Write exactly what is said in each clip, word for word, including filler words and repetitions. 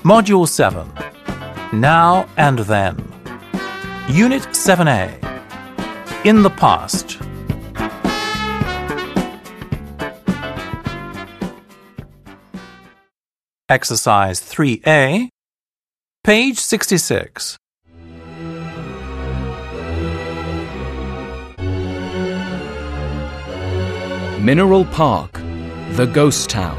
Module seven. Now and Then. Unit seven A. In the Past. Exercise three A. Page sixty-six. Mineral Park, the ghost town.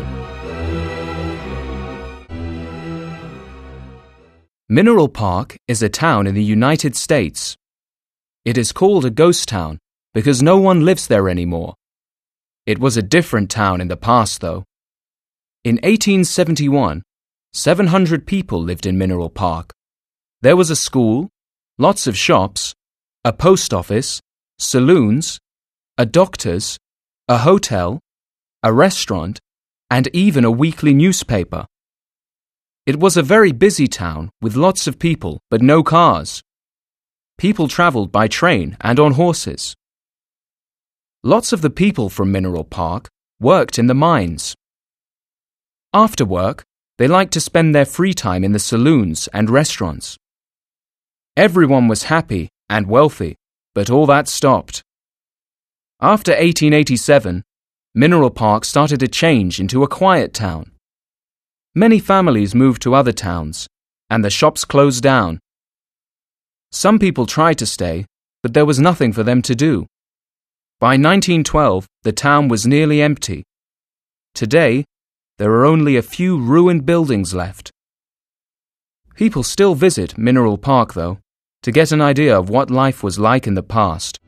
Mineral Park is a town in the United States. It is called a ghost town because no one lives there anymore. It was a different town in the past, though. In eighteen seventy-one, seven hundred people lived in Mineral Park. There was a school, lots of shops, a post office, saloons, a doctor's, a hotel, a restaurant, and even a weekly newspaper. It was a very busy town with lots of people, but no cars. People traveled by train and on horses. Lots of the people from Mineral Park worked in the mines. After work, they liked to spend their free time in the saloons and restaurants. Everyone was happy and wealthy, but all that stopped. After eighteen eighty-seven, Mineral Park started to change into a quiet town. Many families moved to other towns, and the shops closed down. Some people tried to stay, but there was nothing for them to do. By nineteen twelve, the town was nearly empty. Today, there are only a few ruined buildings left. People still visit Mineral Park, though, to get an idea of what life was like in the past.